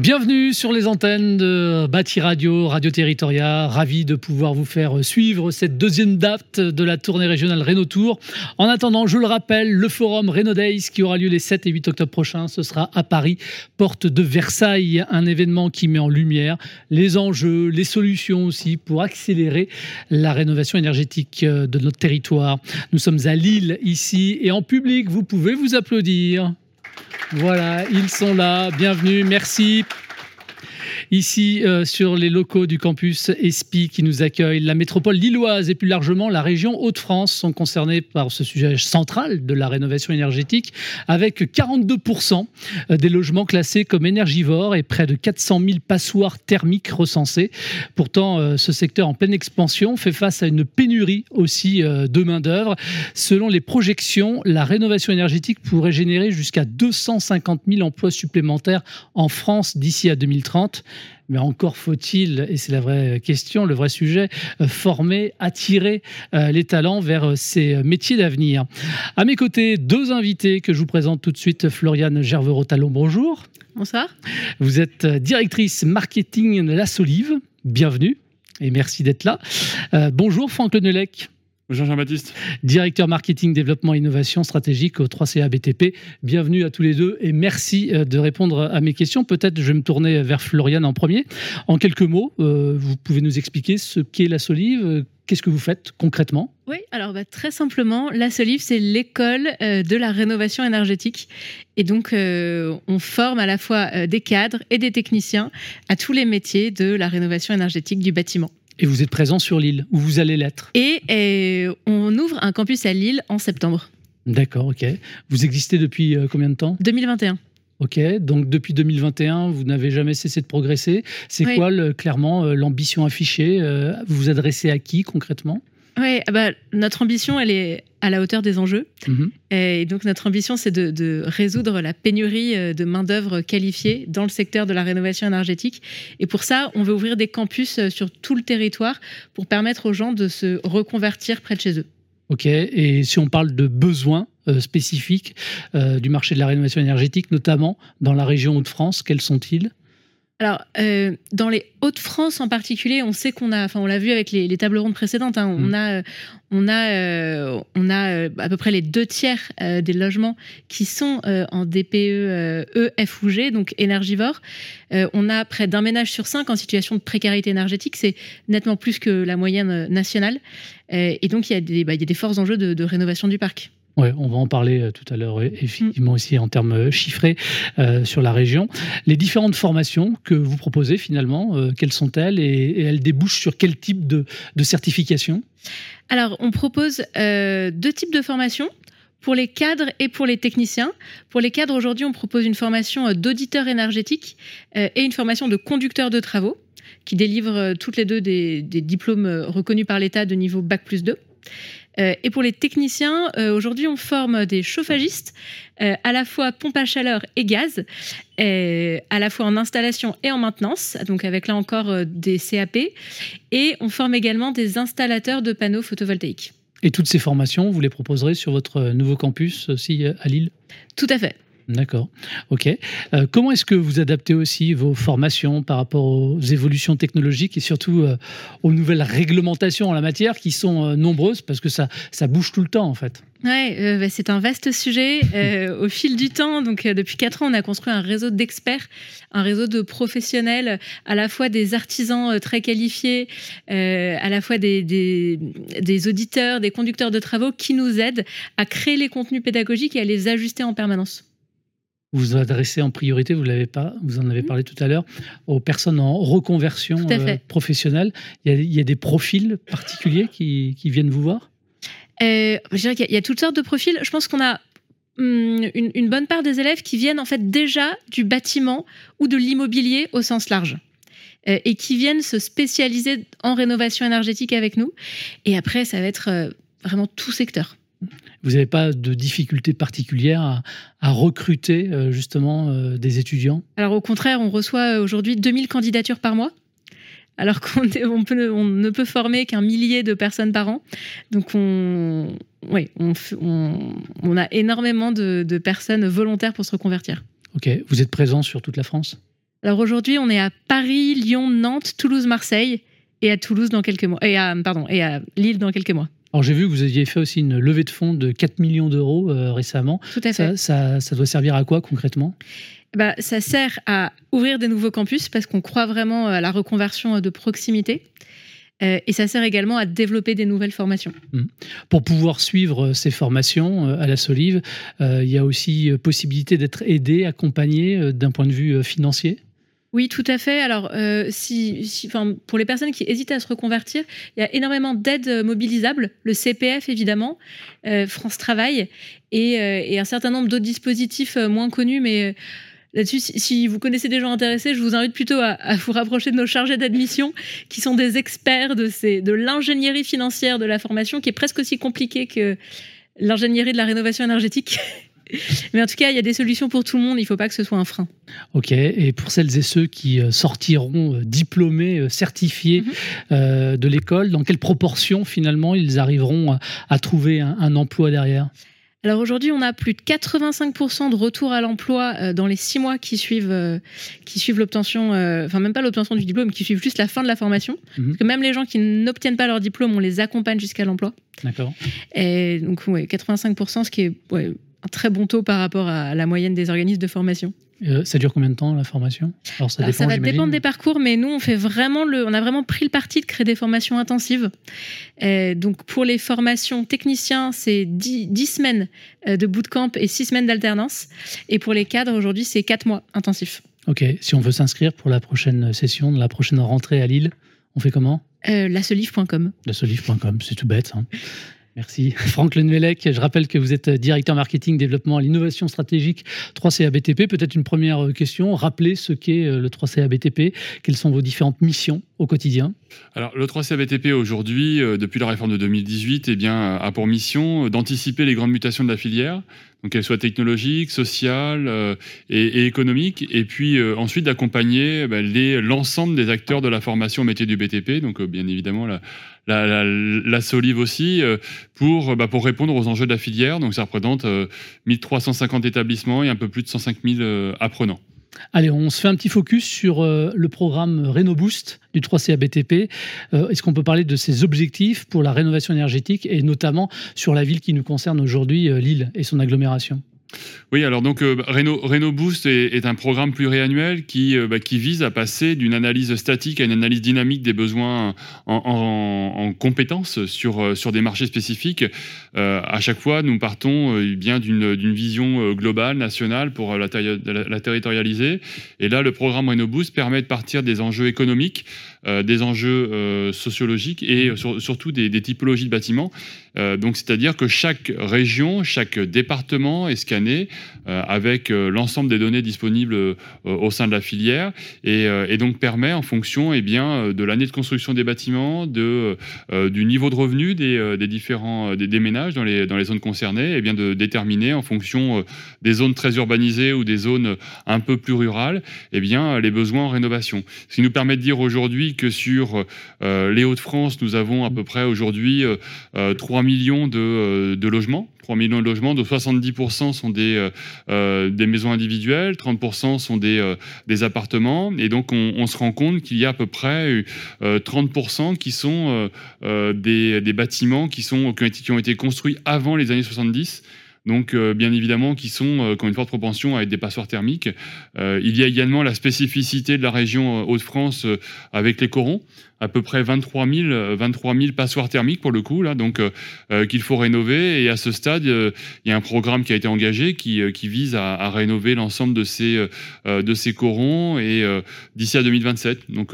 Bienvenue sur les antennes de Bâti Radio, Radio Territoria. Ravi de pouvoir vous faire suivre cette deuxième date de la tournée régionale Renault Tour. En attendant, je le rappelle, le forum Renault Days qui aura lieu les 7 et 8 octobre prochains, ce sera à Paris, porte de Versailles. Un événement qui met en lumière les enjeux, les solutions aussi pour accélérer la rénovation énergétique de notre territoire. Nous sommes à Lille ici et en public, vous pouvez vous applaudir. Voilà, ils sont là, bienvenue, merci. Ici, sur les locaux du campus ESPI qui nous accueille, la métropole lilloise et plus largement la région Hauts-de-France sont concernés par ce sujet central de la rénovation énergétique, avec 42% des logements classés comme énergivores et près de 400 000 passoires thermiques recensées. Pourtant, ce secteur en pleine expansion fait face à une pénurie aussi de main-d'œuvre. Selon les projections, la rénovation énergétique pourrait générer jusqu'à 250 000 emplois supplémentaires en France d'ici à 2030. Mais encore faut-il, et c'est la vraie question, le vrai sujet, former, attirer les talents vers ces métiers d'avenir. À mes côtés, deux invités que je vous présente tout de suite. Floriane Gerverot-Talon, bonjour. Bonsoir. Vous êtes directrice marketing de La Solive. Bienvenue et merci d'être là. Bonjour Franck Lenelec. Bonjour Jean-Baptiste. Directeur marketing, développement et innovation stratégique au 3CA BTP. Bienvenue à tous les deux et merci de répondre à mes questions. Peut-être je vais me tourner vers Floriane en premier. En quelques mots, vous pouvez nous expliquer ce qu'est La Solive, qu'est-ce que vous faites concrètement ? Oui, alors très simplement, La Solive, c'est l'école de la rénovation énergétique. Et donc, on forme à la fois des cadres et des techniciens à tous les métiers de la rénovation énergétique du bâtiment. Et vous êtes présent sur Lille, où vous allez l'être. Et on ouvre un campus à Lille en septembre. D'accord, ok. Vous existez depuis combien de temps ? 2021. Ok, donc depuis 2021, vous n'avez jamais cessé de progresser. C'est Oui. quoi clairement l'ambition affichée ? Vous vous adressez à qui concrètement ? Oui, notre ambition, elle est à la hauteur des enjeux. Et donc, notre ambition, c'est de résoudre la pénurie de main-d'œuvre qualifiée dans le secteur de la rénovation énergétique. Et pour ça, on veut ouvrir des campus sur tout le territoire pour permettre aux gens de se reconvertir près de chez eux. Ok, et si on parle de besoins spécifiques du marché de la rénovation énergétique, notamment dans la région Hauts-de-France, quels sont-ils ? Alors, dans les Hauts-de-France en particulier, on sait on l'a vu avec les tables rondes précédentes, on a à peu près les 2/3 des logements qui sont en DPE E, F ou G, donc énergivores. On a près d'un ménage sur 5 en situation de précarité énergétique, c'est nettement plus que la moyenne nationale. Et donc, il y a des forts enjeux de rénovation du parc. Ouais, on va en parler tout à l'heure, effectivement aussi en termes chiffrés sur la région. Les différentes formations que vous proposez finalement, quelles sont-elles et elles débouchent sur quel type de certification ? Alors, on propose 2 types de formations. Pour les cadres et pour les techniciens. Pour les cadres, aujourd'hui, on propose une formation d'auditeur énergétique et une formation de conducteur de travaux qui délivrent toutes les deux des diplômes reconnus par l'État de niveau Bac+2. Et pour les techniciens, aujourd'hui, on forme des chauffagistes, à la fois pompe à chaleur et gaz, à la fois en installation et en maintenance, donc avec là encore des CAP. Et on forme également des installateurs de panneaux photovoltaïques. Et toutes ces formations, vous les proposerez sur votre nouveau campus aussi à Lille ? Tout à fait. D'accord, ok. Comment est-ce que vous adaptez aussi vos formations par rapport aux évolutions technologiques et surtout aux nouvelles réglementations en la matière qui sont nombreuses parce que ça bouge tout le temps en fait ? Ouais, c'est un vaste sujet. Au fil du temps, donc depuis 4 ans, on a construit un réseau d'experts, un réseau de professionnels, à la fois des artisans très qualifiés, à la fois des auditeurs, des conducteurs de travaux qui nous aident à créer les contenus pédagogiques et à les ajuster en permanence. Vous vous adressez en priorité, vous en avez parlé tout à l'heure, aux personnes en reconversion professionnelle. Il y a des profils particuliers qui viennent vous voir ? Je dirais qu'il y a toutes sortes de profils. Je pense qu'on a une bonne part des élèves qui viennent en fait déjà du bâtiment ou de l'immobilier au sens large et qui viennent se spécialiser en rénovation énergétique avec nous. Et après, ça va être vraiment tout secteur. Vous n'avez pas de difficultés particulières à recruter justement des étudiants ? Alors au contraire, on reçoit aujourd'hui 2000 candidatures par mois. Alors qu'on ne peut former qu'un millier de personnes par an. Donc on a énormément de personnes volontaires pour se reconvertir. Ok, vous êtes présent sur toute la France ? Alors aujourd'hui, on est à Paris, Lyon, Nantes, Toulouse, Marseille et à Toulouse dans quelques mois. Et à Lille dans quelques mois. Alors j'ai vu que vous aviez fait aussi une levée de fonds de 4 millions d'euros récemment. Tout à fait. Ça doit servir à quoi concrètement ? Ça sert à ouvrir des nouveaux campus parce qu'on croit vraiment à la reconversion de proximité. Et ça sert également à développer des nouvelles formations. Pour pouvoir suivre ces formations à la Solive, il y a aussi possibilité d'être aidé, accompagné d'un point de vue financier ? Oui, tout à fait. Alors, pour les personnes qui hésitent à se reconvertir, il y a énormément d'aides mobilisables. Le CPF, évidemment, France Travail et un certain nombre d'autres dispositifs moins connus. Mais là-dessus, si vous connaissez des gens intéressés, je vous invite plutôt à vous rapprocher de nos chargés d'admission, qui sont des experts de l'ingénierie financière de la formation, qui est presque aussi compliquée que l'ingénierie de la rénovation énergétique. Mais en tout cas, il y a des solutions pour tout le monde, il ne faut pas que ce soit un frein. Ok, et pour celles et ceux qui sortiront diplômés, certifiés de l'école, dans quelle proportion finalement ils arriveront à trouver un emploi derrière ? Alors aujourd'hui, on a plus de 85% de retour à l'emploi dans les 6 mois qui suivent l'obtention, même pas l'obtention du diplôme, qui suivent juste la fin de la formation. Parce que même les gens qui n'obtiennent pas leur diplôme, on les accompagne jusqu'à l'emploi. D'accord. Et donc 85%, ce qui est un très bon taux par rapport à la moyenne des organismes de formation. Ça dure combien de temps la formation ? Alors ça va dépendre des parcours, mais nous on a vraiment pris le parti de créer des formations intensives. Donc pour les formations techniciens, c'est 10 semaines de bootcamp et 6 semaines d'alternance. Et pour les cadres, aujourd'hui, c'est 4 mois intensifs. Ok, si on veut s'inscrire pour la prochaine session, la prochaine rentrée à Lille, on fait comment ? Lasolive.com. Lasolive.com, c'est tout bête. Merci. Franck Lenouellec, je rappelle que vous êtes directeur marketing, développement et l'innovation stratégique 3CA BTP. Peut-être une première question, rappelez ce qu'est le 3CA BTP, quelles sont vos différentes missions au quotidien ? Alors, le 3CA BTP aujourd'hui, depuis la réforme de 2018, a pour mission d'anticiper les grandes mutations de la filière, donc qu'elles soient technologiques, sociales et économiques, et puis ensuite d'accompagner l'ensemble des acteurs de la formation au métier du BTP, donc bien évidemment la Solive aussi, pour répondre aux enjeux de la filière. Donc ça représente 1350 établissements et un peu plus de 105 000 apprenants. Allez, on se fait un petit focus sur le programme RénoBoost du 3CA BTP. Est-ce qu'on peut parler de ses objectifs pour la rénovation énergétique et notamment sur la ville qui nous concerne aujourd'hui, Lille et son agglomération ? Oui, alors donc RénoBoost est un programme pluriannuel qui vise à passer d'une analyse statique à une analyse dynamique des besoins en compétences sur des marchés spécifiques. À chaque fois, nous partons bien d'une vision globale, nationale, pour la territorialiser. Et là, le programme RénoBoost permet de partir des enjeux économiques, des enjeux sociologiques et surtout des typologies de bâtiments. Donc, c'est-à-dire que chaque région, chaque département est scanné avec l'ensemble des données disponibles au sein de la filière et donc permet en fonction de l'année de construction des bâtiments, du niveau de revenu des ménages dans les zones concernées, de déterminer en fonction des zones très urbanisées ou des zones un peu plus rurales les besoins en rénovation. Ce qui nous permet de dire aujourd'hui que sur les Hauts-de-France, nous avons à peu près aujourd'hui 3 millions de logements. 3 millions de logements, dont 70% sont des maisons individuelles, 30% sont des appartements. Et donc, on se rend compte qu'il y a à peu près 30% qui sont des bâtiments qui ont été construits avant les années 70. Donc, bien évidemment, qui ont une forte propension à être des passoires thermiques. Il y a également la spécificité de la région Hauts-de-France avec les corons. À peu près 23 000 passoires thermiques pour le coup, là, donc qu'il faut rénover. Et à ce stade, il y a un programme qui a été engagé qui vise à rénover l'ensemble de ces corons et d'ici à 2027. Donc,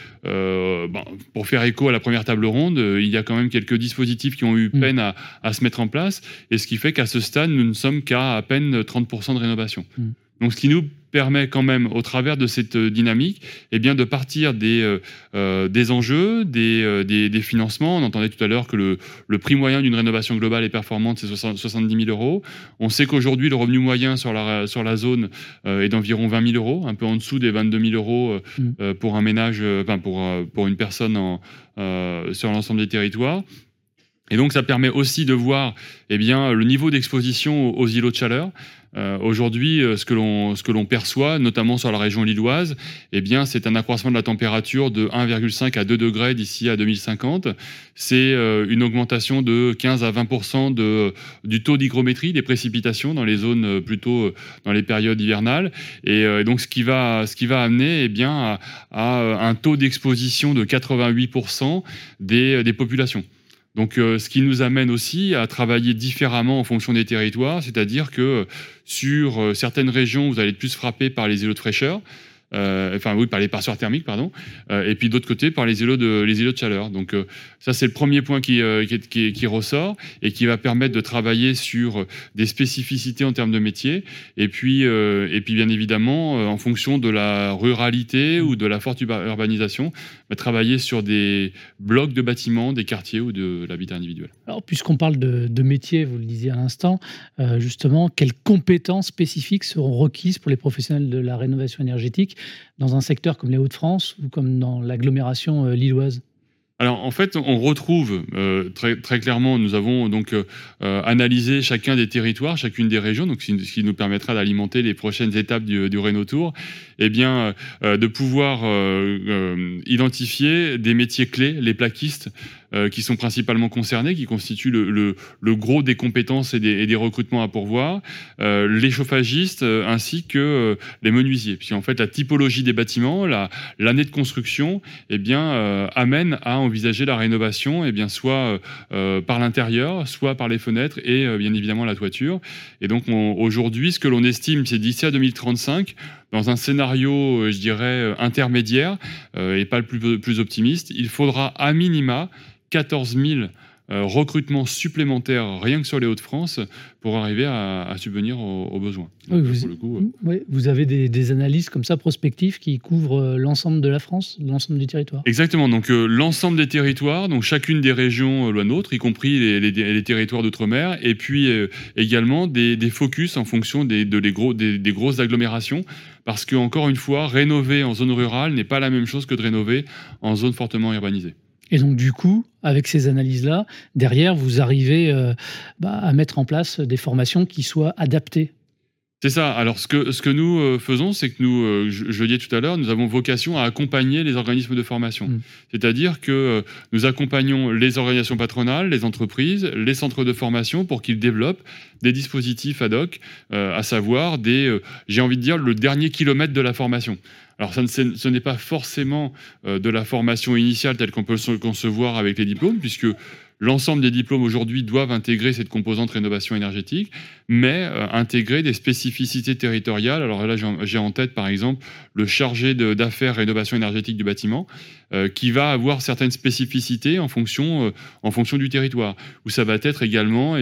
pour faire écho à la première table ronde, il y a quand même quelques dispositifs qui ont eu peine à se mettre en place. Et ce qui fait qu'à ce stade, nous ne sommes qu'à à peine 30% de rénovation. Donc, ce qui nous permet quand même, au travers de cette dynamique, de partir des enjeux, des financements. On entendait tout à l'heure que le prix moyen d'une rénovation globale et performante, c'est 70 000 euros. On sait qu'aujourd'hui, le revenu moyen sur la zone est d'environ 20 000 euros, un peu en dessous des 22 000 euros pour un ménage, pour une personne sur l'ensemble des territoires. Et donc, ça permet aussi de voir le niveau d'exposition aux îlots de chaleur. Aujourd'hui, ce que l'on perçoit, notamment sur la région lilloise, eh bien, c'est un accroissement de la température de 1,5 à 2 degrés d'ici à 2050. C'est une augmentation de 15 à 20% du taux d'hygrométrie, des précipitations dans les zones plutôt dans les périodes hivernales. Et donc, ce qui va amener à un taux d'exposition de 88% des populations. Donc, ce qui nous amène aussi à travailler différemment en fonction des territoires, c'est-à-dire que sur certaines régions, vous allez être plus frappé par les îlots de fraîcheur, par les passeurs thermiques, et puis d'autre côté par les îlots de chaleur. Donc ça, c'est le premier point qui ressort et qui va permettre de travailler sur des spécificités en termes de métier. Et puis bien évidemment, en fonction de la ruralité ou de la forte urbanisation, travailler sur des blocs de bâtiments, des quartiers ou de l'habitat individuel. Alors, puisqu'on parle de métier, vous le disiez à l'instant, justement, quelles compétences spécifiques seront requises pour les professionnels de la rénovation énergétique dans un secteur comme les Hauts-de-France ou comme dans l'agglomération lilloise? Alors, en fait, on retrouve très, très clairement, nous avons donc analysé chacun des territoires, chacune des régions, donc ce qui nous permettra d'alimenter les prochaines étapes du Rénotour, de pouvoir identifier des métiers clés, les plaquistes, qui sont principalement concernés, qui constituent le gros des compétences et des recrutements à pourvoir, les chauffagistes ainsi que les menuisiers. Puis en fait, la typologie des bâtiments, l'année de construction, amène à envisager la rénovation, soit par l'intérieur, soit par les fenêtres et bien évidemment la toiture. Et donc aujourd'hui, ce que l'on estime, c'est d'ici à 2035, dans un scénario, je dirais, intermédiaire et pas le plus optimiste, il faudra à minima 14 000 recrutements supplémentaires rien que sur les Hauts-de-France pour arriver à subvenir aux besoins. Donc, vous avez des analyses comme ça prospectives qui couvrent l'ensemble de la France, l'ensemble du territoire. Exactement, donc l'ensemble des territoires, donc chacune des régions la nôtre, y compris les territoires d'outre-mer, et puis également des focus en fonction des grosses agglomérations, parce que encore une fois, rénover en zone rurale n'est pas la même chose que de rénover en zone fortement urbanisée. Et donc, du coup, avec ces analyses-là, derrière, vous arrivez à mettre en place des formations qui soient adaptées. C'est ça. Alors, ce que nous faisons, c'est que nous, je le disais tout à l'heure, nous avons vocation à accompagner les organismes de formation. C'est-à-dire que nous accompagnons les organisations patronales, les entreprises, les centres de formation pour qu'ils développent des dispositifs ad hoc, à savoir j'ai envie de dire, le dernier kilomètre de la formation. Alors, ce n'est pas forcément de la formation initiale telle qu'on peut le concevoir avec les diplômes, puisque l'ensemble des diplômes aujourd'hui doivent intégrer cette composante rénovation énergétique, mais intégrer des spécificités territoriales. Alors là, j'ai en tête, par exemple, le chargé d'affaires rénovation énergétique du bâtiment, qui va avoir certaines spécificités en fonction du territoire, où ça va être également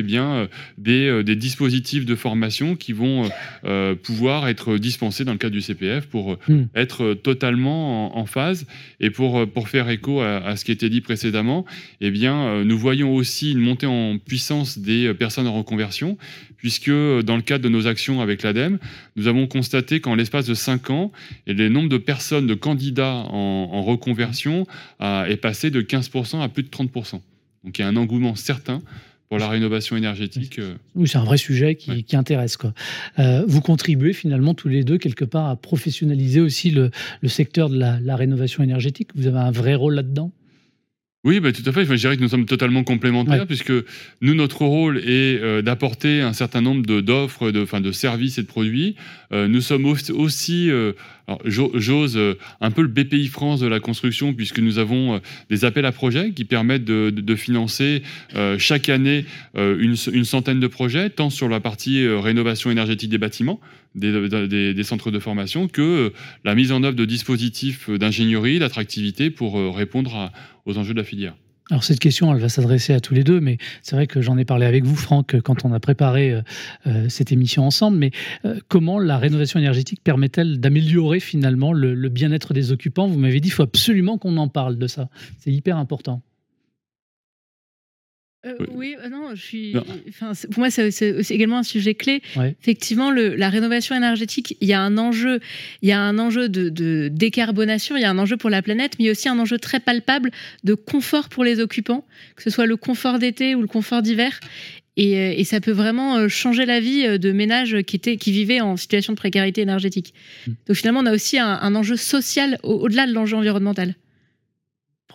des dispositifs de formation qui vont pouvoir être dispensés dans le cadre du CPF pour être totalement en phase. Et pour faire écho à ce qui était dit précédemment, nous voyons aussi une montée en puissance des personnes en reconversion, puisque dans le cadre de nos actions avec l'ADEME, nous avons constaté qu'en l'espace de 5 ans, le nombre de personnes, de candidats en reconversion est passé de 15% à plus de 30%. Donc il y a un engouement certain pour la rénovation énergétique. Oui, c'est un vrai sujet qui intéresse, quoi. Vous contribuez finalement tous les deux quelque part à professionnaliser aussi le secteur de la rénovation énergétique. Vous avez un vrai rôle là-dedans? Oui, tout à fait. Je dirais que nous sommes totalement complémentaires, puisque nous, notre rôle est d'apporter un certain nombre d'offres, de services et de produits. Nous sommes aussi, j'ose, un peu le BPI France de la construction, puisque nous avons des appels à projets qui permettent de financer chaque année une centaine de projets, tant sur la partie rénovation énergétique des bâtiments, des centres de formation, que la mise en œuvre de dispositifs d'ingénierie, d'attractivité pour répondre aux enjeux de la filière. Alors cette question, elle va s'adresser à tous les deux, mais c'est vrai que j'en ai parlé avec vous, Franck, quand on a préparé cette émission ensemble. Mais comment la rénovation énergétique permet-elle d'améliorer finalement le bien-être des occupants? Vous m'avez dit qu'il faut absolument qu'on en parle de ça. C'est hyper important. Pour moi, c'est également un sujet clé. Ouais. Effectivement, la rénovation énergétique, il y a un enjeu de décarbonation, il y a un enjeu pour la planète, mais il y a aussi un enjeu très palpable de confort pour les occupants, que ce soit le confort d'été ou le confort d'hiver. Et ça peut vraiment changer la vie de ménages qui vivaient en situation de précarité énergétique. Donc finalement, on a aussi un enjeu social au-delà de l'enjeu environnemental. Franck ?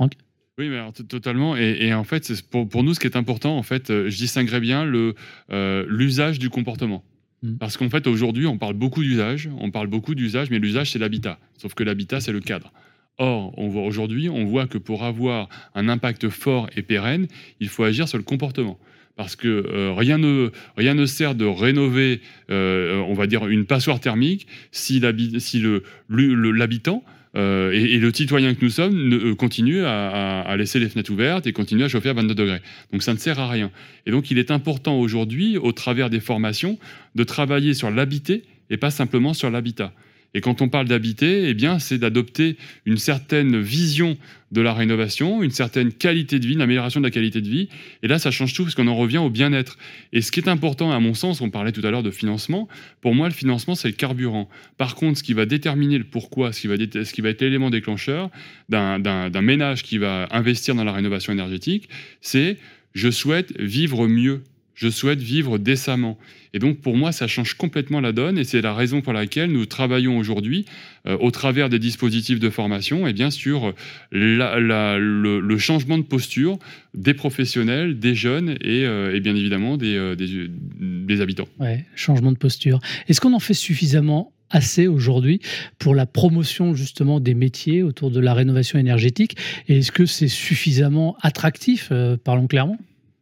Oui, mais alors, totalement. Et en fait, pour nous, ce qui est important, en fait, je distinguerais bien l'usage du comportement. Parce qu'en fait, aujourd'hui, on parle beaucoup d'usage, mais l'usage, c'est l'habitat. Sauf que l'habitat, c'est le cadre. Or, aujourd'hui, on voit que pour avoir un impact fort et pérenne, il faut agir sur le comportement. Parce que rien ne sert de rénover, on va dire, une passoire thermique si l'habitant et le citoyen que nous sommes continue à laisser les fenêtres ouvertes et continue à chauffer à 22 degrés. Donc ça ne sert à rien. Et donc il est important aujourd'hui, au travers des formations, de travailler sur l'habiter et pas simplement sur l'habitat. Et quand on parle d'habiter, eh bien, c'est d'adopter une certaine vision de la rénovation, une certaine qualité de vie, une amélioration de la qualité de vie. Et là, ça change tout parce qu'on en revient au bien-être. Et ce qui est important, à mon sens, on parlait tout à l'heure de financement. Pour moi, le financement, c'est le carburant. Par contre, ce qui va déterminer le pourquoi, ce qui va être l'élément déclencheur d'un ménage qui va investir dans la rénovation énergétique, c'est « je souhaite vivre mieux ». Je souhaite vivre décemment. Et donc, pour moi, ça change complètement la donne. Et c'est la raison pour laquelle nous travaillons aujourd'hui, au travers des dispositifs de formation, et bien sur le changement de posture des professionnels, des jeunes et bien évidemment des habitants. Ouais, changement de posture. Est-ce qu'on en fait suffisamment assez aujourd'hui pour la promotion justement des métiers autour de la rénovation énergétique? Et est-ce que c'est suffisamment attractif, parlons clairement?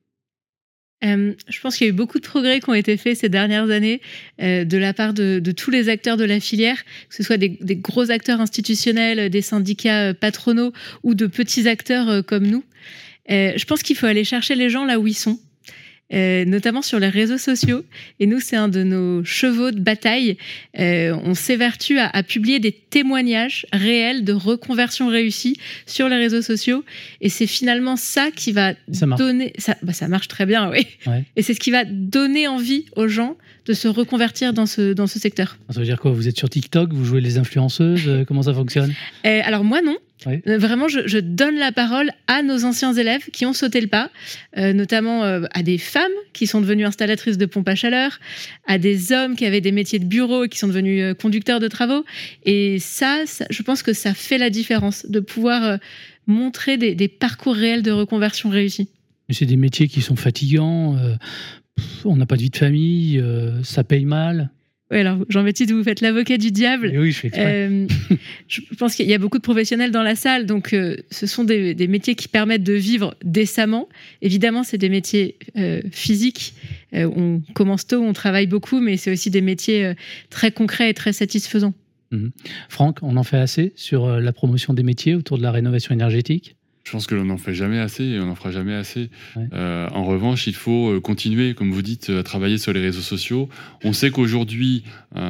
Je pense qu'il y a eu beaucoup de progrès qui ont été faits ces dernières années de la part de tous les acteurs de la filière, que ce soit des gros acteurs institutionnels, des syndicats patronaux ou de petits acteurs comme nous. Je pense qu'il faut aller chercher les gens là où ils sont. Notamment sur les réseaux sociaux. Et nous, c'est un de nos chevaux de bataille. On s'évertue à publier des témoignages réels de reconversion réussie sur les réseaux sociaux. Et c'est finalement ça qui va donner... Ça marche très bien, oui. Ouais. Et c'est ce qui va donner envie aux gens de se reconvertir dans ce secteur. Ça veut dire quoi? Vous êtes sur TikTok? Vous jouez les influenceuses? Comment ça fonctionne? Alors moi, non. Oui. Vraiment, je donne la parole à nos anciens élèves qui ont sauté le pas, notamment à des femmes qui sont devenues installatrices de pompes à chaleur, à des hommes qui avaient des métiers de bureau et qui sont devenus conducteurs de travaux. Et ça, je pense que ça fait la différence, de pouvoir montrer des parcours réels de reconversion réussis. Mais c'est des métiers qui sont fatigants, on n'a pas de vie de famille, ça paye mal. Oui, alors Jean-Baptiste, vous faites l'avocat du diable. Et oui, je fais exprès. Je pense qu'il y a beaucoup de professionnels dans la salle, donc ce sont des métiers qui permettent de vivre décemment. Évidemment, c'est des métiers physiques. On commence tôt, on travaille beaucoup, mais c'est aussi des métiers très concrets et très satisfaisants. Franck, on en fait assez sur la promotion des métiers autour de la rénovation énergétique? Je pense que l'on n'en fait jamais assez et on n'en fera jamais assez. Ouais. En revanche, il faut continuer, comme vous dites, à travailler sur les réseaux sociaux. On sait qu'aujourd'hui,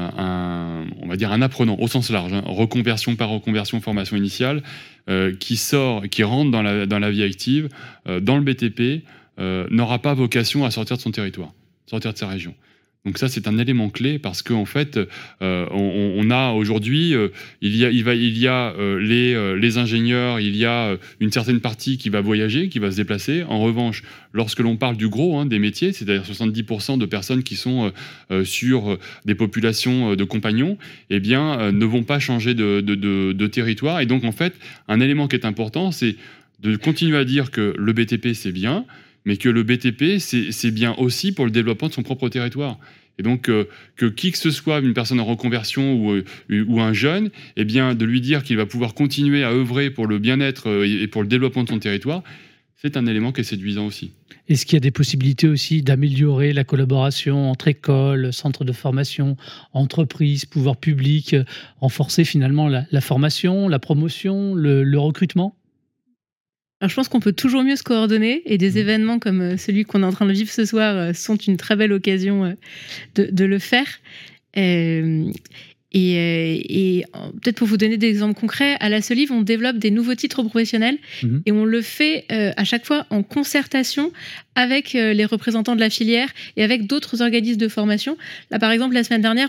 on va dire un apprenant, au sens large, reconversion par reconversion, formation initiale, qui rentre dans la vie active, dans le BTP, n'aura pas vocation à sortir de son territoire, sortir de sa région. Donc ça, c'est un élément clé parce qu'en fait, on a aujourd'hui, il y a les ingénieurs, il y a une certaine partie qui va voyager, qui va se déplacer. En revanche, lorsque l'on parle du gros des métiers, c'est-à-dire 70% de personnes qui sont sur des populations de compagnons, eh bien, ne vont pas changer de territoire. Et donc, en fait, un élément qui est important, c'est de continuer à dire que le BTP, c'est bien, mais que le BTP, c'est bien aussi pour le développement de son propre territoire. Et donc, que qui que ce soit, une personne en reconversion ou un jeune, eh bien, de lui dire qu'il va pouvoir continuer à œuvrer pour le bien-être et pour le développement de son territoire, c'est un élément qui est séduisant aussi. Est-ce qu'il y a des possibilités aussi d'améliorer la collaboration entre écoles, centres de formation, entreprises, pouvoirs publics, renforcer finalement la formation, la promotion, le recrutement ? Alors, je pense qu'on peut toujours mieux se coordonner et des événements comme celui qu'on est en train de vivre ce soir sont une très belle occasion de le faire. Et peut-être pour vous donner des exemples concrets, à la Solive, on développe des nouveaux titres professionnels et on le fait à chaque fois en concertation avec les représentants de la filière et avec d'autres organismes de formation. Là, par exemple, la semaine dernière,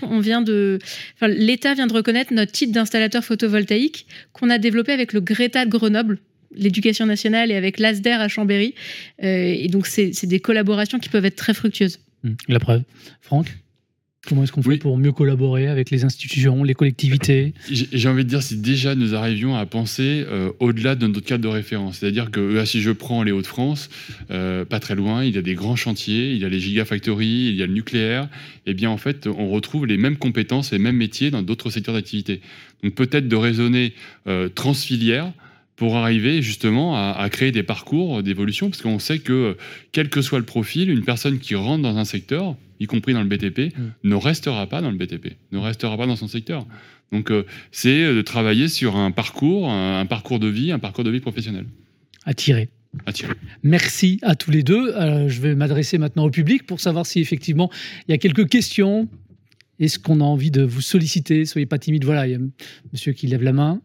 l'État vient de reconnaître notre titre d'installateur photovoltaïque qu'on a développé avec le Greta de Grenoble. l'éducation nationale et avec l'ASDER à Chambéry. Et donc, c'est des collaborations qui peuvent être très fructueuses. La preuve. Franck ? Comment est-ce qu'on fait pour mieux collaborer avec les institutions, les collectivités ? J'ai envie de dire, si déjà nous arrivions à penser au-delà de notre cadre de référence. C'est-à-dire que si je prends les Hauts-de-France, pas très loin, il y a des grands chantiers, il y a les gigafactories, il y a le nucléaire. Eh bien, en fait, on retrouve les mêmes compétences et les mêmes métiers dans d'autres secteurs d'activité. Donc peut-être de raisonner transfilière pour arriver justement à créer des parcours d'évolution, parce qu'on sait que, quel que soit le profil, une personne qui rentre dans un secteur, y compris dans le BTP, ne restera pas dans le BTP, ne restera pas dans son secteur. Donc c'est de travailler sur un parcours de vie professionnel. Attirer. Merci à tous les deux. Je vais m'adresser maintenant au public pour savoir si effectivement il y a quelques questions. Est-ce qu'on a envie de vous solliciter ? Soyez pas timide. Voilà, il y a monsieur qui lève la main.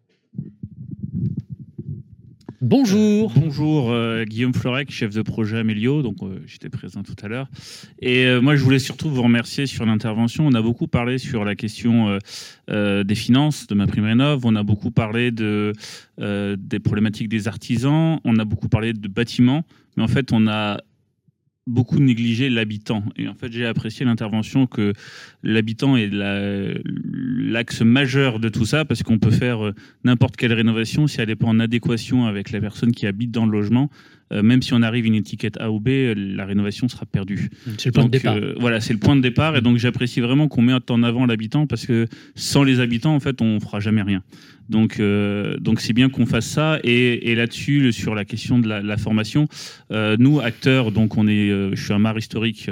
Bonjour. Bonjour, Guillaume Florec, chef de projet Amélio, donc j'étais présent tout à l'heure. Et moi, je voulais surtout vous remercier sur l'intervention. On a beaucoup parlé sur la question des finances de MaPrimeRénov', on a beaucoup parlé des problématiques des artisans, on a beaucoup parlé de bâtiments, mais en fait, on a beaucoup négligé l'habitant. Et en fait, j'ai apprécié l'intervention que l'habitant est l'axe majeur de tout ça, parce qu'on peut faire n'importe quelle rénovation, si elle n'est pas en adéquation avec la personne qui habite dans le logement, même si on arrive à une étiquette A ou B, la rénovation sera perdue. C'est le point de départ. Voilà, c'est le point de départ. Et donc, j'apprécie vraiment qu'on mette en avant l'habitant, parce que sans les habitants, en fait, on ne fera jamais rien. Donc c'est bien qu'on fasse ça. Et là-dessus, sur la question de la formation, nous, acteurs, donc je suis un mare historique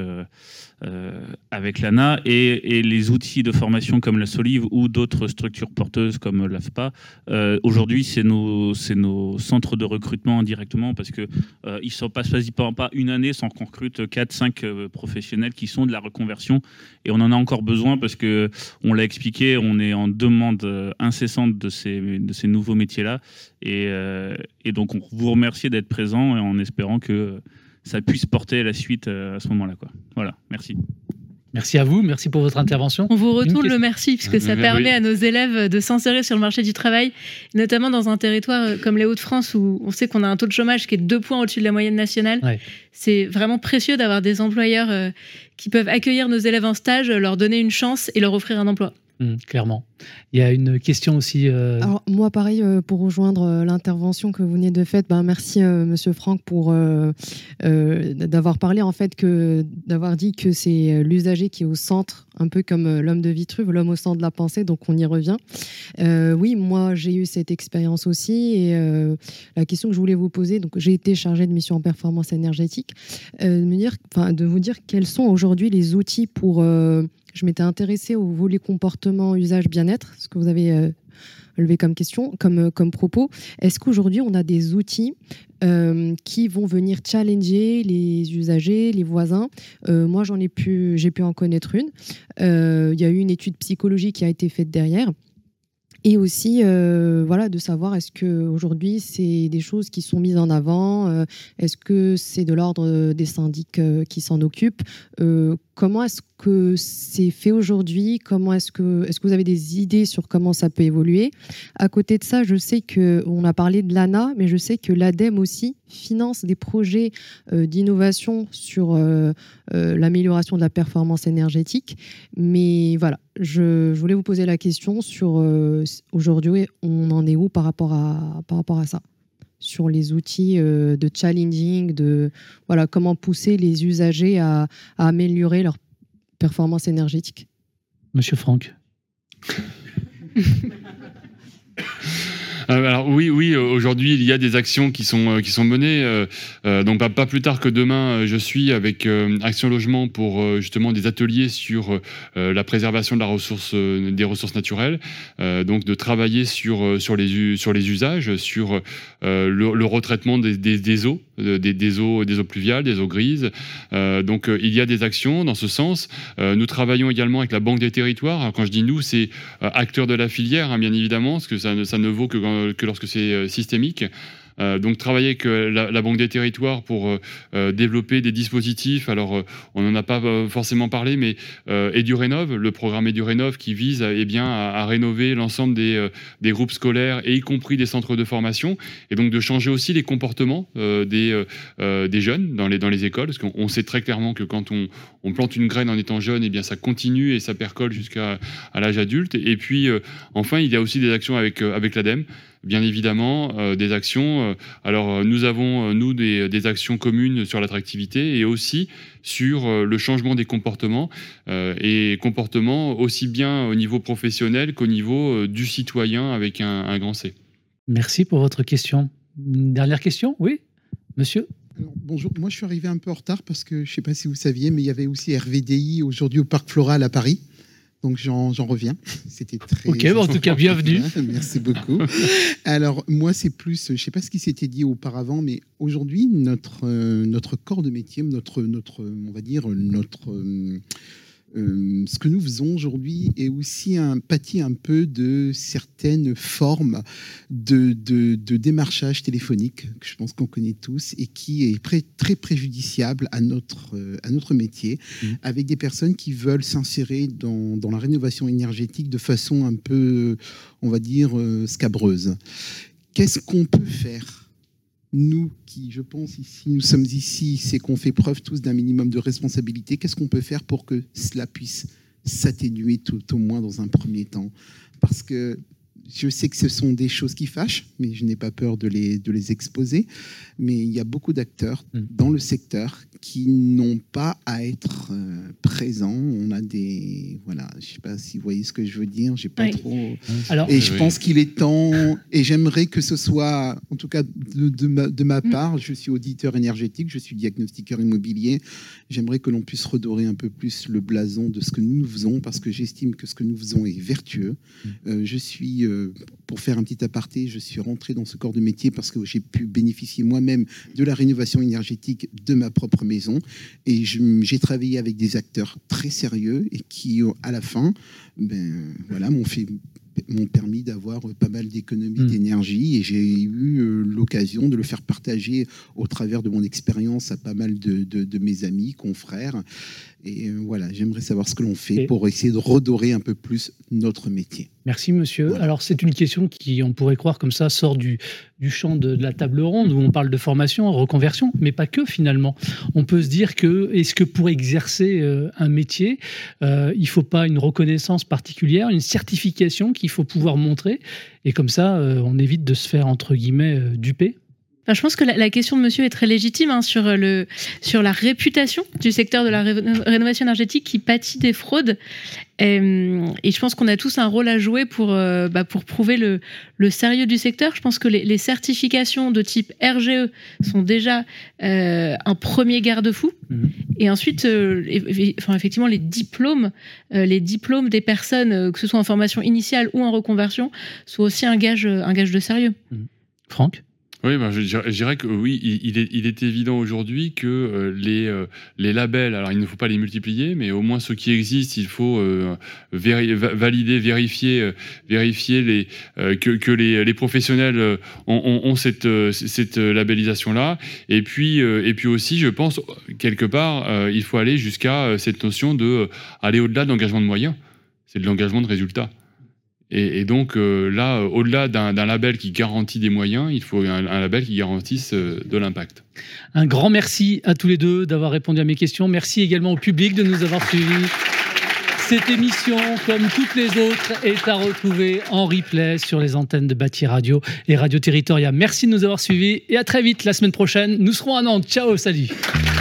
avec l'ANA, et les outils de formation comme la Solive ou d'autres structures porteuses comme l'AFPA, aujourd'hui, c'est nos centres de recrutement indirectement, parce que ils ne sont pas une année sans qu'on recrute 4-5 professionnels qui sont de la reconversion, et on en a encore besoin, parce que on l'a expliqué, on est en demande incessante de ces nouveaux métiers-là, et donc on vous remercie d'être présent, et en espérant que ça puisse porter la suite à ce moment-là, quoi. Voilà, merci. Merci à vous, merci pour votre intervention. On vous retourne le merci, puisque ça permet à nos élèves de s'insérer sur le marché du travail, notamment dans un territoire comme les Hauts-de-France, où on sait qu'on a un taux de chômage qui est 2 points au-dessus de la moyenne nationale. Ouais. C'est vraiment précieux d'avoir des employeurs qui peuvent accueillir nos élèves en stage, leur donner une chance et leur offrir un emploi. Clairement. Il y a une question aussi. Alors, moi, pareil, pour rejoindre l'intervention que vous venez de faire, merci, Monsieur Franck, pour d'avoir parlé, en fait, d'avoir dit que c'est l'usager qui est au centre, un peu comme l'homme de Vitruve, l'homme au centre de la pensée, donc on y revient. Oui, moi, j'ai eu cette expérience aussi, et la question que je voulais vous poser, donc j'ai été chargée de mission en performance énergétique, de vous dire quels sont aujourd'hui les outils pour... Je m'étais intéressée au volet comportement, usage, bien-être, ce que vous avez levé comme question, comme propos. Est-ce qu'aujourd'hui, on a des outils qui vont venir challenger les usagers, les voisins ? Moi, j'ai pu en connaître une. Il y a eu une étude psychologique qui a été faite derrière. Et aussi, de savoir, est-ce qu'aujourd'hui, c'est des choses qui sont mises en avant ? Est-ce que c'est de l'ordre des syndics qui s'en occupent ? Comment est-ce que c'est fait aujourd'hui ? Est-ce que vous avez des idées sur comment ça peut évoluer ? À côté de ça, je sais qu'on a parlé de l'ANA, mais je sais que l'ADEME aussi finance des projets d'innovation sur l'amélioration de la performance énergétique. Mais voilà, je voulais vous poser la question sur aujourd'hui, on en est où par rapport à ça ? Sur les outils de challenging, comment pousser les usagers à améliorer leur performance énergétique. Monsieur Franck. Alors oui, aujourd'hui il y a des actions qui sont menées. Donc pas plus tard que demain, je suis avec Action Logement pour justement des ateliers sur la préservation de des ressources naturelles. Donc de travailler sur les usages, sur le retraitement des eaux, des eaux pluviales, des eaux grises. Donc il y a des actions dans ce sens. Nous travaillons également avec la Banque des Territoires. Alors, quand je dis nous, c'est acteurs de la filière, bien évidemment, parce que ça ne vaut que lorsque c'est systémique. Donc travailler avec la Banque des Territoires pour développer des dispositifs. Alors on n'en a pas forcément parlé, mais EduRénov, le programme EduRénov qui vise à rénover l'ensemble des groupes scolaires et y compris des centres de formation, et donc de changer aussi les comportements des jeunes dans les écoles, parce qu'on sait très clairement que quand on plante une graine en étant jeune, eh bien ça continue et ça percole jusqu'à l'âge adulte. Et puis enfin, il y a aussi des actions avec l'ADEME, bien évidemment, des actions. Alors nous avons des actions communes sur l'attractivité et aussi sur le changement des comportements, et comportements aussi bien au niveau professionnel qu'au niveau du citoyen avec un grand C. Merci pour votre question. Une dernière question, oui, monsieur? Alors, bonjour, moi je suis arrivé un peu en retard parce que je ne sais pas si vous saviez, mais il y avait aussi RVDI aujourd'hui au Parc Floral à Paris. Donc j'en reviens. C'était très... Ok, bon, en tout cas, bienvenue. Merci beaucoup. Alors moi c'est plus, je ne sais pas ce qui s'était dit auparavant, mais aujourd'hui notre corps de métier, on va dire ce que nous faisons aujourd'hui est aussi pâtit un peu de certaines formes de démarchage téléphonique que je pense qu'on connaît tous et qui est très préjudiciable à notre métier, avec des personnes qui veulent s'insérer dans la rénovation énergétique de façon un peu, on va dire, scabreuse. Qu'est-ce qu'on peut faire ? Nous qui, je pense, nous sommes ici, c'est qu'on fait preuve tous d'un minimum de responsabilité. Qu'est-ce qu'on peut faire pour que cela puisse s'atténuer tout au moins dans un premier temps ? Parce que je sais que ce sont des choses qui fâchent, mais je n'ai pas peur de les exposer. Mais il y a beaucoup d'acteurs dans le secteur qui n'ont pas à être présents. On a des... Voilà, je ne sais pas si vous voyez ce que je veux dire. J'ai pas trop... Alors, et je pense qu'il est temps, et j'aimerais que ce soit, en tout cas de ma part, je suis auditeur énergétique, je suis diagnostiqueur immobilier, j'aimerais que l'on puisse redorer un peu plus le blason de ce que nous faisons, parce que j'estime que ce que nous faisons est vertueux. Je suis, pour faire un petit aparté, je suis rentré dans ce corps de métier parce que j'ai pu bénéficier moi-même de la rénovation énergétique de ma propre maison, et j'ai travaillé avec des acteurs très sérieux et qui, à la fin, m'ont permis d'avoir pas mal d'économies d'énergie, et j'ai eu l'occasion de le faire partager au travers de mon expérience à pas mal de mes amis, confrères. Et voilà, j'aimerais savoir ce que l'on fait pour essayer de redorer un peu plus notre métier. Merci monsieur. Voilà. Alors c'est une question qui, on pourrait croire comme ça, sort du champ de la table ronde où on parle de formation, reconversion, mais pas que finalement. On peut se dire que, est-ce que pour exercer un métier, il ne faut pas une reconnaissance particulière, une certification qu'il faut pouvoir montrer, et comme ça on évite de se faire entre guillemets duper? Enfin, je pense que la question de monsieur est très légitime sur la réputation du secteur de la rénovation énergétique qui pâtit des fraudes. Et je pense qu'on a tous un rôle à jouer pour prouver le sérieux du secteur. Je pense que les certifications de type RGE sont déjà un premier garde-fou. Et ensuite, effectivement, les diplômes des personnes, que ce soit en formation initiale ou en reconversion, sont aussi un gage de sérieux. Franck ? Oui, je dirais que oui, il est évident aujourd'hui que les labels, alors il ne faut pas les multiplier, mais au moins ceux qui existent, il faut valider, vérifier que les professionnels ont cette labellisation-là. Et puis aussi, je pense, quelque part, il faut aller jusqu'à cette notion aller au-delà de l'engagement de moyens. C'est de l'engagement de résultats. Et donc là, au-delà d'un label qui garantit des moyens, il faut un label qui garantisse de l'impact. Un grand merci à tous les deux d'avoir répondu à mes questions. Merci également au public de nous avoir suivis. Cette émission, comme toutes les autres, est à retrouver en replay sur les antennes de Bâti Radio et Radio Territoria. Merci de nous avoir suivis et à très vite la semaine prochaine. Nous serons à Nantes. Ciao, salut.